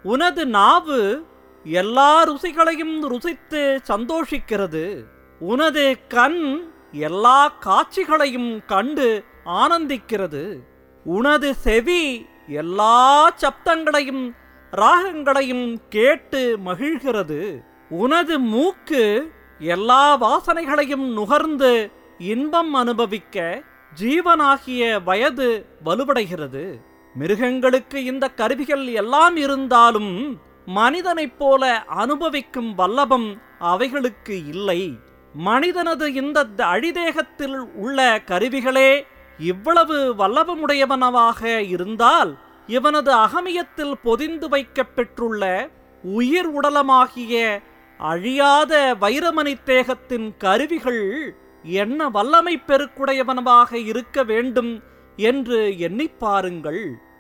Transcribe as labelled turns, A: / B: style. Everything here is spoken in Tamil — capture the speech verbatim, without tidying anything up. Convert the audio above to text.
A: உனது நாவு எல்லா ருசிகளையும் ருசித்து சந்தோஷிக்கிறது. உனது கண் எல்லா காட்சிகளையும் கண்டு ஆனந்திக்கிறது. உனது செவி எல்லா சப்தங்களையும் ராகங்களையும் கேட்டு மகிழ்கிறது. உனது மூக்கு எல்லா வாசனைகளையும் நுகர்ந்து இன்பம் அனுபவிக்க ஜீவனாகிய வயது வலுவடைகிறது. மிருகங்களுக்கு இந்த கருவிகள் எல்லாம் இருந்தாலும் மனிதனைப் போல அனுபவிக்கும் வல்லபம் அவைகளுக்கு இல்லை. மனிதனது இந்த அழிதேகத்தில் உள்ள கருவிகளே இவ்வளவு வல்லபமுடையவனவாக இருந்தால், இவனது அகமியத்தில் பொதிந்து வைக்கப் பெற்றுள்ள உயிர் உடலமாகிய அழியாத வைரமணி தேகத்தின் கருவிகள் என்ன வல்லமை பெருக்குடையவனவாக இருக்க வேண்டும் என்று எண்ணிப் பாருங்கள்.